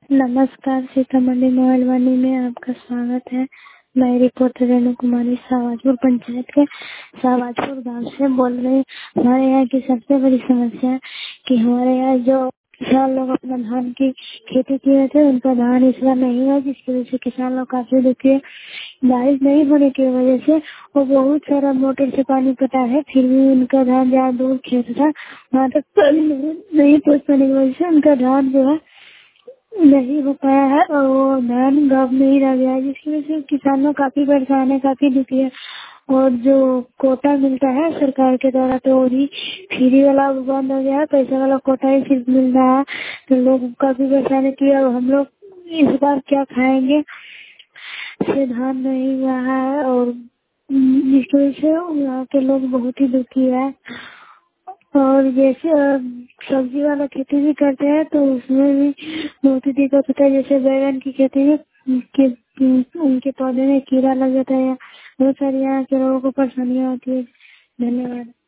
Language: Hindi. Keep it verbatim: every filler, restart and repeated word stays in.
नमस्कार, सीतामढ़ी मोहलवानी में आपका स्वागत है। मैं रिपोर्टर रेणु कुमारी शाहबाजपुर पंचायत के शाहबाजपुर गांव से बोल रही हूँ। हमारे यहाँ की सबसे बड़ी समस्या है कि हमारे यहाँ जो किसान लोग अपना धान की खेती किए थे, उनका धान इस बार नहीं हुआ, जिसकी वजह से किसान लोग काफी दुखी है। बारिश नहीं होने की वजह से वो बहुत सारा मोटर से पानी पटा है, फिर भी उनका धान जहाँ दूर खेत था वहाँ तक पानी नहीं नहीं पहुँच पाने की वजह से उनका धान जो है नहीं हो पाया है और वो धान गाँव में ही रह गया है, जिसकी वजह से किसानों काफी परेशान है, काफी दुखी है। और जो कोटा मिलता है सरकार के द्वारा, तो वही फ्री वाला बंद हो गया है, पैसा वाला कोटा ही सिर्फ मिल रहा है। तो लोग काफी परेशान है कि अब हम लोग इस बार क्या खाएंगे, से धान नहीं हुआ है और जिसकी वजह से यहाँ के लोग बहुत ही दुखी है। और जैसे अ, सब्जी वाला खेती भी करते हैं तो उसमें भी बहुत ही दिक्कत होता है। जैसे बैगन की खेती में कि, उनके पौधे में कीड़ा लग जाता है, बहुत सारी यहाँ के लोगों को परेशानियाँ होती है। धन्यवाद।